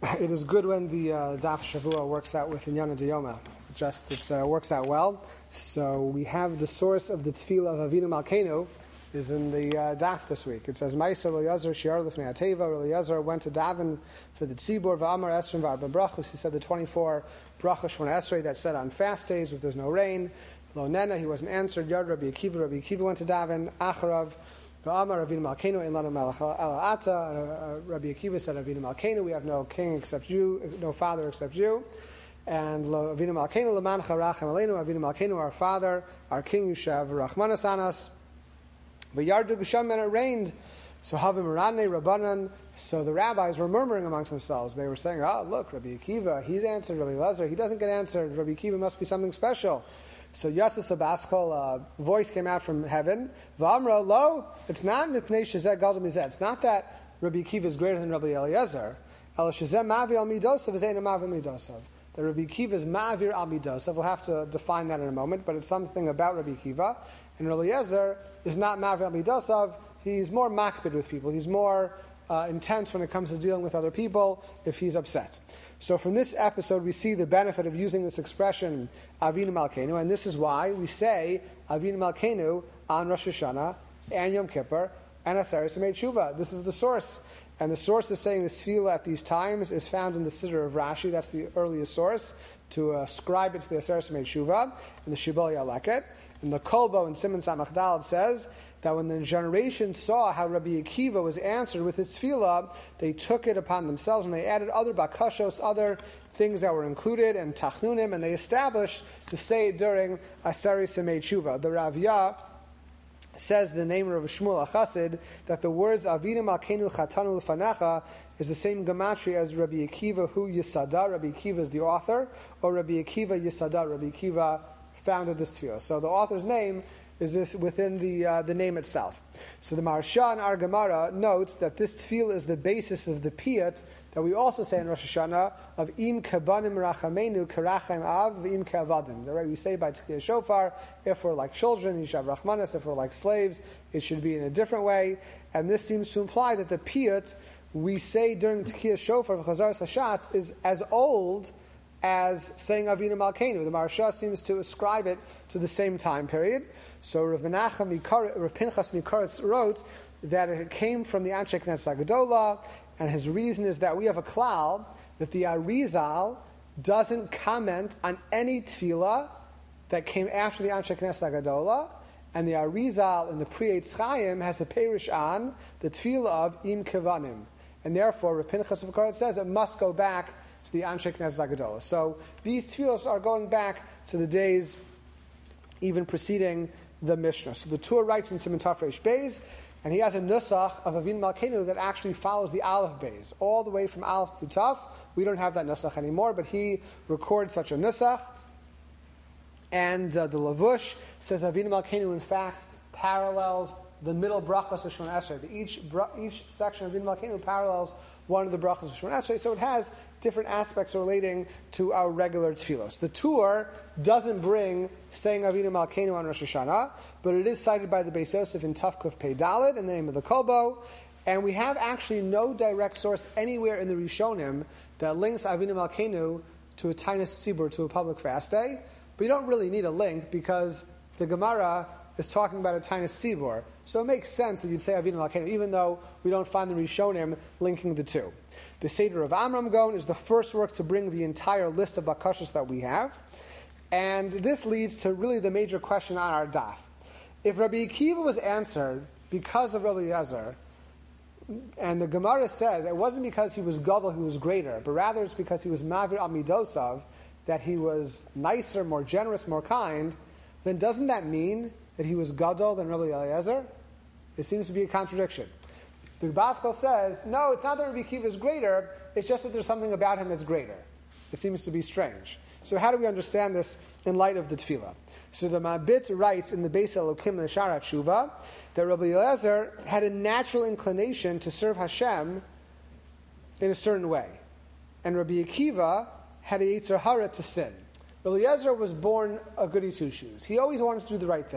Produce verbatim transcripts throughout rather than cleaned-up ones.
It is good when the uh, Daf Shavua works out with Inyana Diyoma. Just it uh, works out well. So we have the source of the Tefillah of Avinu Malkeinu is in the uh, Daf this week. It says, Ma'aser Eliezer Shiar Lifnei Ateva. Eliezer went to daven for the Tzibur V'Amar Esrim V'Arba Brachos. He said the twenty-four Brachos Shmona Esrei that said on fast days if there's no rain. Lo Nena, he wasn't answered. Yard Rabbi Akiva. Rabbi Akiva went to daven. Acharav V'Amar Avinu Malkeinu Ein Lanu Melech Ela Ata. Rabbi Akiva said, Avinu Malkeinu, we have no king except you, no father except you. And Avinu Malkeinu L'mancha Rachem Aleinu. Avinu Malkeinu, our father, our king, Yushav Rachmanas Anas. V'Yardu Gesham, and it rained. So Havim Marane Rabbanan. So the rabbis were murmuring amongst themselves. They were saying, "Oh, look, Rabbi Akiva, he's answered. Rabbi Eliezer, he doesn't get answered. Rabbi Akiva must be something special." So Yatsa Sabaskol, a voice came out from heaven. V'amra lo, it's not Mipnei Shezeh Gadol Mizeh. It's not that Rabbi Akiva is greater than Rabbi Eliezer. El Shezeh Mavi Al Midosav is Ein Mavi Midosav. The Rabbi Akiva is Ma'avir Al Midosav. We'll have to define that in a moment, but it's something about Rabbi Akiva. And Rabbi Eliezer is not Ma'avir Al Midosav. He's more makbid with people. He's more uh, intense when it comes to dealing with other people if he's upset. So from this episode, we see the benefit of using this expression, Avinu Malkeinu, and this is why we say Avinu Malkeinu on Rosh Hashanah and Yom Kippur and Aseret Yemei Tshuva. This is the source. And the source of saying this tefillah at these times is found in the Siddur of Rashi. That's the earliest source, to ascribe it to the Aseret Yemei Tshuva, and the Shibbolei Aleket. And the Kolbo in Siman Samach Daled says that when the generation saw how Rabbi Akiva was answered with his tefillah, they took it upon themselves and they added other bakashos, other things that were included, and tachnunim, and they established to say it during Aseret Yemei Tshuva. The Ravya says, the name of Shmuel HaChassid, that the words Avinu Malkeinu Chatanu L'fanecha is the same gematria as Rabbi Akiva hu Yisada. Rabbi Akiva is the author, or Rabbi Akiva Yisada. Rabbi Akiva founded this tefillah. So the author's name is this within the uh, the name itself. So the Maharsha in our Gemara notes that this tefillah is the basis of the piyut that we also say in Rosh Hashanah of Im Kabanim Rachamenu Karachem Av Im Kavadim. The way we say by Tkiyah Shofar, if we're like children, Yishav Rachmanas, if we're like slaves, it should be in a different way. And this seems to imply that the piyut we say during Tkiyah Shofar of Chazaras Hashatz is as old as saying Avinu Malkeinu. The Maharsha seems to ascribe it to the same time period. So Rav Menachem Mikar, Rav Pinchas Mikaretz wrote that it came from the Anshe Knesset Hagadola, and his reason is that we have a klal that the Arizal doesn't comment on any tefillah that came after the Anshe Knesset Hagadola, and the Arizal in the Pri Eitz Chaim has a perish on the tefillah of Im Kevanim, and therefore Rav Pinchas Mikaretz says it must go back to the Anshe Knesset Hagadola. So these tefillahs are going back to the days even preceding the Mishnah. So the Tur writes in Siman Taf Reish Beis, and he has a nusach of Avinu Malkeinu that actually follows the Aleph Beis, all the way from Aleph to Taf. We don't have that nusach anymore, but he records such a nusach. And uh, the Lavush says Avinu Malkeinu, in fact, parallels the middle brachos of Shemona Esrei. Each, each section of Avinu Malkeinu parallels one of the brachos of Shemona Esrei, so it has different aspects relating to our regular tefillos. The Tur doesn't bring saying Avinu Malkeinu on Rosh Hashanah, but it is cited by the Beis Yosef in Tafkuf Pei Dalet in the name of the Kolbo, and we have actually no direct source anywhere in the Rishonim that links Avinu Malkeinu to a Tainus Tzibur, to a public fast day. But you don't really need a link because the Gemara is talking about a Tainus Tzibur, so it makes sense that you'd say Avinu Malkeinu, even though we don't find the Rishonim linking the two. The Seder of Amram Gon is the first work to bring the entire list of bakashos that we have. And this leads to really the major question on our daf. If Rabbi Akiva was answered because of Rabbi Eliezer, and the Gemara says it wasn't because he was gadol, he was greater, but rather it's because he was mavir al midosav, that he was nicer, more generous, more kind, then doesn't that mean that he was gadol than Rabbi Eliezer? It seems to be a contradiction. The Baskel says, no, it's not that Rabbi Akiva is greater, it's just that there's something about him that's greater. It seems to be strange. So how do we understand this in light of the tefillah? So the Mabit writes in the Beis Elokim and the Sharat Shuva that Rabbi Eliezer had a natural inclination to serve Hashem in a certain way. And Rabbi Akiva had a Yetzer Hara to sin. Rabbi Eliezer was born a goody two-shoes. He always wanted to do the right thing.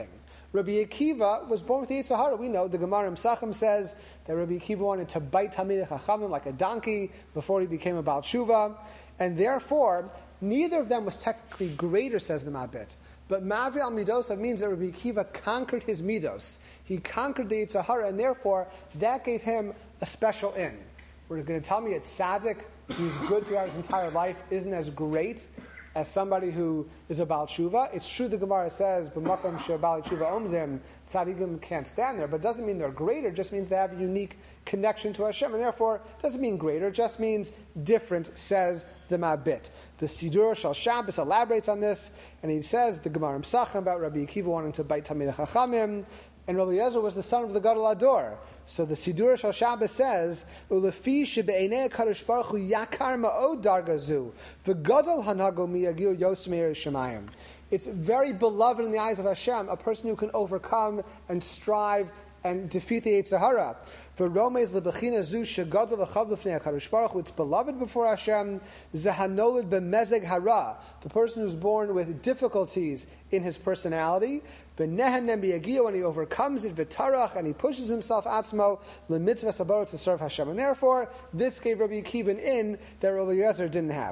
Rabbi Akiva was born with the Yetzer Hara. We know the Gemara in Pesachim says that Rabbi Akiva wanted to bite Talmidei Chachamim like a donkey before he became a Baal Tshuva, and therefore neither of them was technically greater, says the Mabit. But Mavri al Midosav means that Rabbi Akiva conquered his Midos. He conquered the Yetzer Hara, and therefore that gave him a special in. We're going to tell me it's tzaddik, who's good throughout his entire life, isn't as great as somebody who is a Baal Tshuva. It's true the Gemara says, B'makom she Baal Tshuva omzim, tzaddikim can't stand there, but it doesn't mean they're greater, it just means they have a unique connection to Hashem, and therefore it doesn't mean greater, it just means different, says the Mabit. The Sidur Shal Shabbos elaborates on this, and he says, the Gemara in Pesachim about Rabbi Akiva wanting to bite Talmidei Chachamim, and Rabbi Eliezer was the son of the Gadol Ador. So the Sidur Shal Shabbos says, "Ulefi shebe'enei Kadosh Baruch Hu yakar ma'od darga zu, v'gadol hanago miyagiu yosmeir shemayim." It's very beloved in the eyes of Hashem, a person who can overcome and strive and defeat the Yetzer Hara. V'romez lebechina zu shegadol v'chav l'fnei Kadosh Baruch Hu. It's beloved before Hashem. Zehanolid b'mezeg hara, the person who's born with difficulties in his personality. B'nehen b'yagiu, and he overcomes it, v'tarach, and he pushes himself atzmo l'mitzvah sabaro, to serve Hashem. And therefore, this gave Rabbi Akiva an in that Rabbi Eliezer didn't have.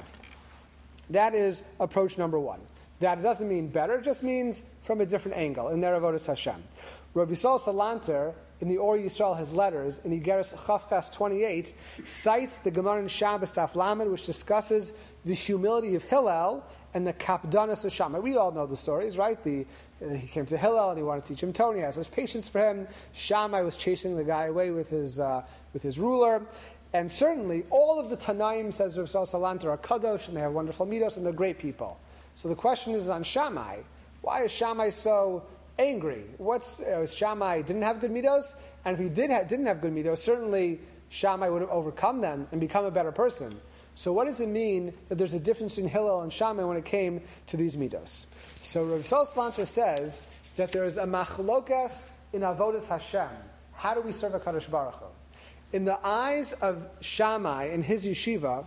That is approach number one. That doesn't mean better, it just means from a different angle, in their avodas Hashem. Rabbi Yisrael Salanter, in the Or Yisrael, his letters, in Igeres Chavchas twenty-eight, cites the Gemara in Shabbos Daf Lamed, which discusses the humility of Hillel and the kapdanas of Shammai. We all know the stories, right? The uh, he came to Hillel and he wanted to teach him Tony. He has his patience for him. Shammai was chasing the guy away with his uh, with his ruler. And certainly, all of the Tanaim, says Rav Yisrael Salanter, are kadosh, and they have wonderful midos, and they're great people. So the question is on Shammai. Why is Shammai so angry? What's uh, Shammai didn't have good midos? And if he did ha- didn't have good midos, certainly Shammai would have overcome them and become a better person. So what does it mean that there's a difference in Hillel and Shammai when it came to these midos? So Rav Yisrael Salanter says that there is a machlokas in avodas Hashem. How do we serve a Kadosh Baruch Hu? In the eyes of Shammai in his yeshiva,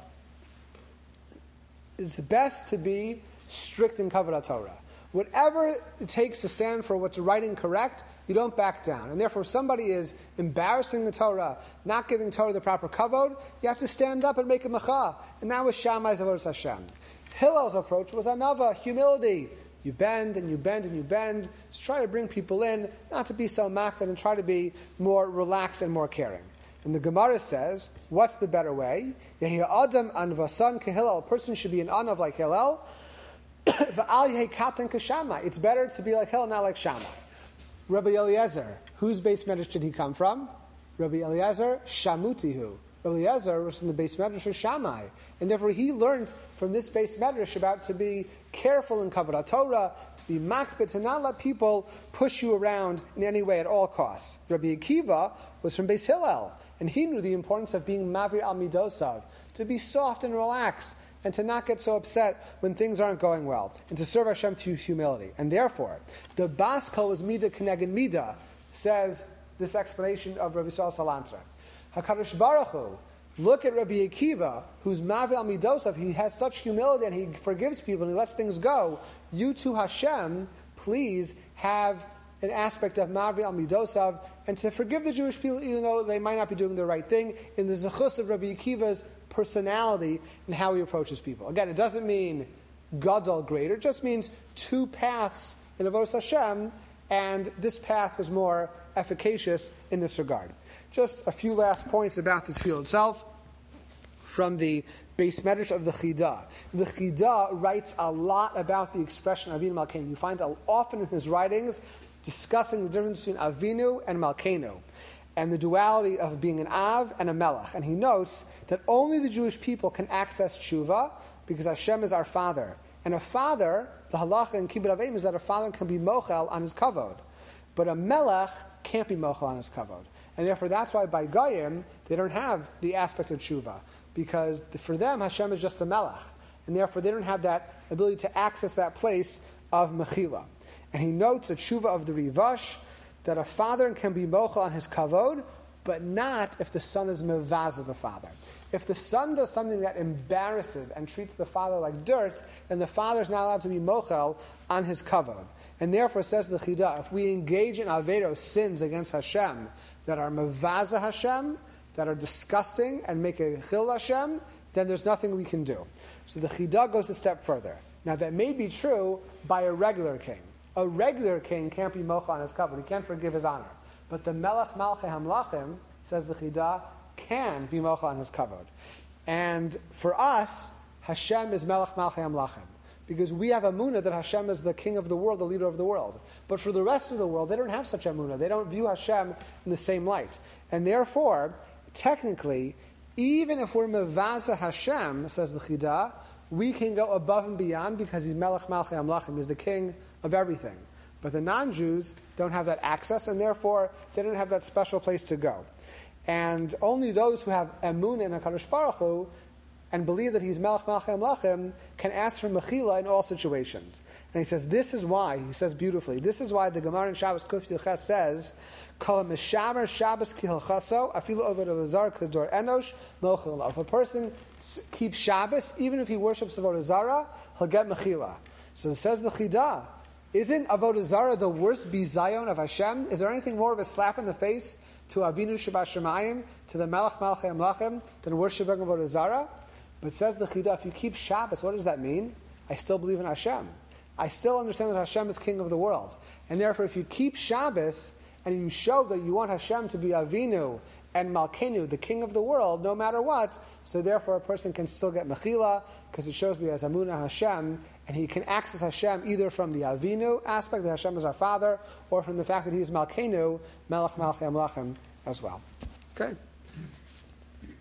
it's best to be strict in Kavod Torah. Whatever it takes to stand for what's right and correct, you don't back down. And therefore, if somebody is embarrassing the Torah, not giving Torah the proper kavod, you have to stand up and make a mecha. And that was Shammai's avodas Hashem. Hillel's approach was anava, humility. You bend and you bend and you bend. Just try to bring people in, not to be so makbid, and try to be more relaxed and more caring. And the Gemara says, what's the better way? Yehi adam anvasan kehillel. A person should be an anav like Hillel. V'al yehi kapten kashamai. It's better to be like Hillel, not like Shammai. Rabbi Eliezer, whose base medrash did he come from? Rabbi Eliezer Shamutihu. Rabbi Eliezer was from the base medrash of Shammai, and therefore he learned from this base medrash about to be careful in Kavod Torah, to be makbid, to not let people push you around in any way at all costs. Rabbi Akiva was from Beis Hillel, and he knew the importance of being mavri al midosav, to be soft and relaxed, and to not get so upset when things aren't going well, and to serve Hashem through humility. And therefore, the Baskal was Mida Keneged Mida, says this explanation of Rabbi Yisrael Salanter. HaKadosh Baruch Hu, look at Rabbi Akiva, who's Mavri al Midosav, he has such humility and he forgives people and he lets things go. You too, Hashem, please have an aspect of Mavri al Midosav, and to forgive the Jewish people even though they might not be doing the right thing, in the zechus of Rabbi Akiva's personality and how he approaches people. Again, it doesn't mean gadol greater, it just means two paths in avodas Hashem, and this path was more efficacious in this regard. Just a few last points about this field itself from the base medrash of the Chidah. The Chidah writes a lot about the expression Avinu Malkeinu. You find often in his writings discussing the difference between Avinu and Malkeinu, and the duality of being an Av and a Melech. And he notes that only the Jewish people can access tshuva because Hashem is our Father. And a father, the halacha in Kibbud Avim is that a father can be mochel on his kavod. But a Melech can't be mochel on his kavod. And therefore that's why by Goyim, they don't have the aspect of tshuva. Because for them, Hashem is just a Melech. And therefore they don't have that ability to access that place of mechila. And he notes a tshuva of the Rivash, that a father can be mochel on his kavod, but not if the son is mevaz of the father. If the son does something that embarrasses and treats the father like dirt, then the father is not allowed to be mochel on his kavod. And therefore, says the Chida, if we engage in Averos, sins against Hashem, that are Mevaza Hashem, that are disgusting and make a Chil Hashem, then there's nothing we can do. So the Chida goes a step further. Now that may be true by a regular king. A regular king can't be mocha on his kavod. He can't forgive his honor. But the Melech Malchei Hamlachim, says the Chida, can be mocha on his kavod. And for us, Hashem is Melech Malchei Hamlachim. Because we have emunah that Hashem is the king of the world, the leader of the world. But for the rest of the world, they don't have such emunah. They don't view Hashem in the same light. And therefore, technically, even if we're mevaza Hashem, says the Chida, we can go above and beyond because he's Melech Malchei Hamlachim. He's the king of everything. But the non-Jews don't have that access, and therefore, they don't have that special place to go. And only those who have emunah in HaKadosh Baruch Hu and believe that he's Melech Malchei Hamlachim can ask for mechila in all situations. And he says, this is why, he says beautifully, this is why the Gemara in Shabbos Kuf Yilches says, Kol mishamer Shabbos ki hilchaso, afilu oved avazar kador enosh mochel. If a person keeps Shabbos, even if he worships avodah zara, he'll get mechila. So it says the Chida, isn't avodah zara the worst bizayon of Hashem? Is there anything more of a slap in the face to Avinu Shebashamayim, to the Melech Malchei Hamlachim, than worshiping avodah zara? But says the Chida, if you keep Shabbos, what does that mean? I still believe in Hashem. I still understand that Hashem is king of the world. And therefore, if you keep Shabbos, and you show that you want Hashem to be Avinu and Malkenu, the king of the world, no matter what, so therefore a person can still get Mechila, because it shows that he has Amunah Hashem, and he can access Hashem either from the Avinu aspect, that Hashem is our father, or from the fact that he is Malkenu, Melech Malchei Hamlachim as well. Okay?